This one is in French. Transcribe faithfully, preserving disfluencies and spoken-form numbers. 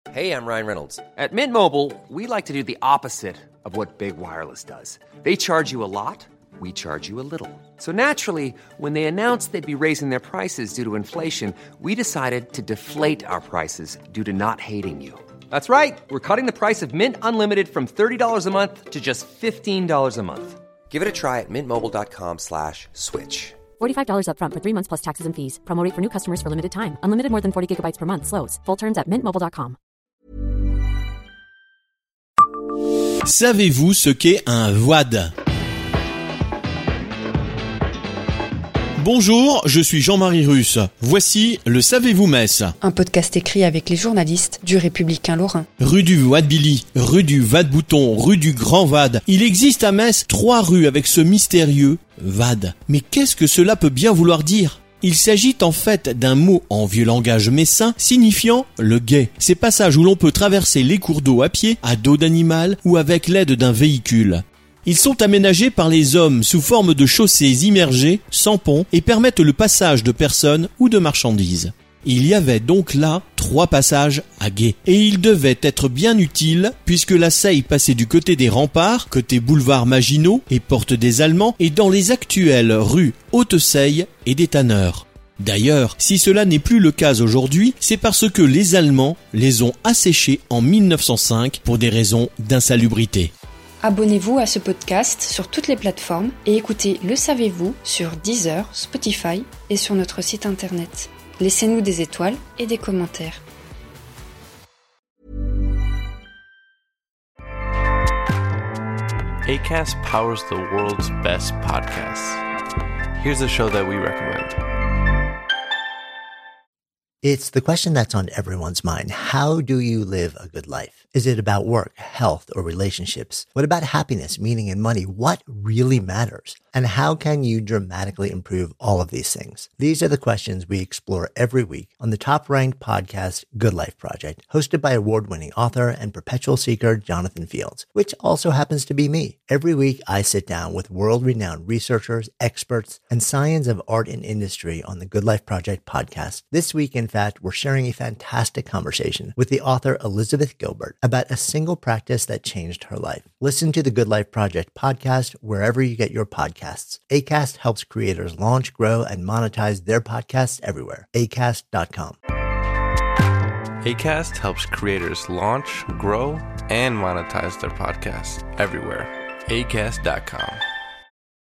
Hey, I'm Ryan Reynolds. At Mint Mobile, we like to do the opposite of what Big Wireless does. They charge you a lot, we charge you a little. So naturally, when they announced they'd be raising their prices due to inflation, we decided to deflate our prices due to not hating you. That's right. We're cutting the price of Mint Unlimited from thirty dollars a month to just fifteen dollars a month. Give it a try at mintmobile.com slash switch. forty-five dollars up front for three months plus taxes and fees. Promo rate for new customers for limited time. Unlimited more than forty gigabytes per month. Slows full terms at mint mobile dot com. Savez-vous ce qu'est un V O D ? Bonjour, je suis Jean-Marie Russe. Voici le Savez-vous Metz ? Un podcast écrit avec les journalistes du Républicain Lorrain. Rue du V A D Billy, rue du V A D Bouton, rue du Grand V A D. Il existe à Metz trois rues avec ce mystérieux V A D. Mais qu'est-ce que cela peut bien vouloir dire ? Il s'agit en fait d'un mot en vieux langage messin signifiant le gué. Ces passages où l'on peut traverser les cours d'eau à pied, à dos d'animal ou avec l'aide d'un véhicule. Ils sont aménagés par les hommes sous forme de chaussées immergées, sans pont, et permettent le passage de personnes ou de marchandises. Il y avait donc là trois passages à gué. Et ils devaient être bien utiles puisque la Seille passait du côté des remparts, côté boulevard Maginot et porte des Allemands, et dans les actuelles rues Haute-Seille et des Tanneurs. D'ailleurs, si cela n'est plus le cas aujourd'hui, c'est parce que les Allemands les ont asséchés en mille neuf cent cinq pour des raisons d'insalubrité. Abonnez-vous à ce podcast sur toutes les plateformes et écoutez Le Savez-vous sur Deezer, Spotify et sur notre site internet. Laissez-nous des étoiles et des commentaires. Acast powers the world's best podcasts. Here's a show that we recommend. It's the question that's on everyone's mind. How do you live a good life? Is it about work, health, or relationships? What about happiness, meaning, and money? What really matters? And how can you dramatically improve all of these things? These are the questions we explore every week on the top-ranked podcast, Good Life Project, hosted by award-winning author and perpetual seeker Jonathan Fields, which also happens to be me. Every week, I sit down with world-renowned researchers, experts, and science of art and industry on the Good Life Project podcast. This week, in fact, we're sharing a fantastic conversation with the author Elizabeth Gilbert about a single practice that changed her life. Listen to the Good Life Project podcast wherever you get your podcasts. Acast helps creators launch, grow, and monetize their podcasts everywhere. acast dot com. Acast helps creators launch, grow, and monetize their podcasts everywhere. acast dot com.